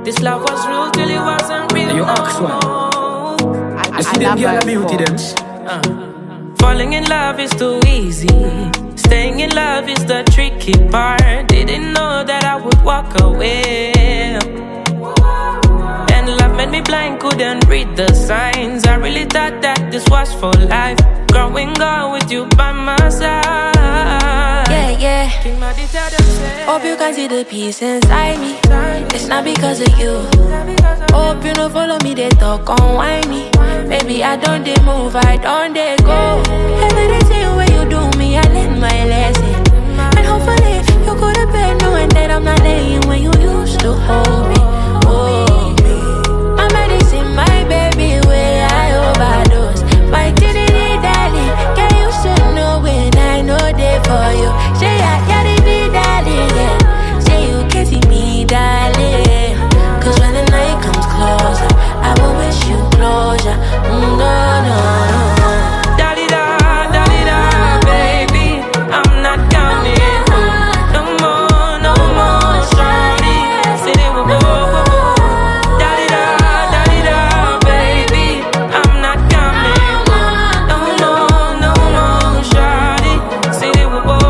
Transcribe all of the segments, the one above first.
This love was real till it wasn't real. You ask one. I see them girl beauty them. Falling in love is too easy. Staying in love is the tricky part. Didn't know that I would walk away. And love made me blind, couldn't read the signs. I really thought that this was for life. Growing up with you by my side. Yeah. Hope you can see the peace inside me. It's not because of you. Hope you don't follow me, they talk on whine me. Maybe I don't they move, I don't they go. Everything when you do me, I learn my lesson. And hopefully you go to bed knowing that I'm not laying when you used to hold me. My medicine, my baby, where I overdose. My dignity, darling, girl, you should know when I know they for you. Say I gotta be darling, yeah. Say you can see me, darling. Cause when the night comes closer, I will wish you closure. No. Da-di-da, baby, I'm not coming home. No more, shawty. Say they will go. Da-di-da, baby, I'm not coming home. No more, shawty. Say they will go.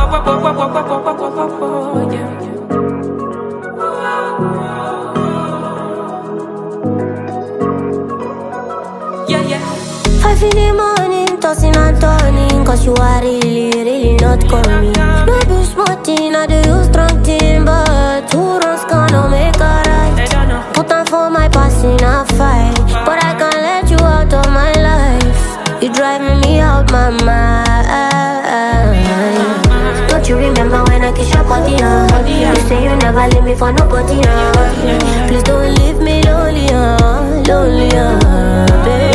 Yeah. 5 in the morning, tossing and turning. Cause you are really not coming. No do small thing, I do you strong thing. But 2 wrongs gonna make a right. Put on for my past in a fight. But I can't let you out of my life. You driving me out my mind. Don't you remember when I kiss your body, You say you never leave me for nobody, Please don't leave me lonely, baby.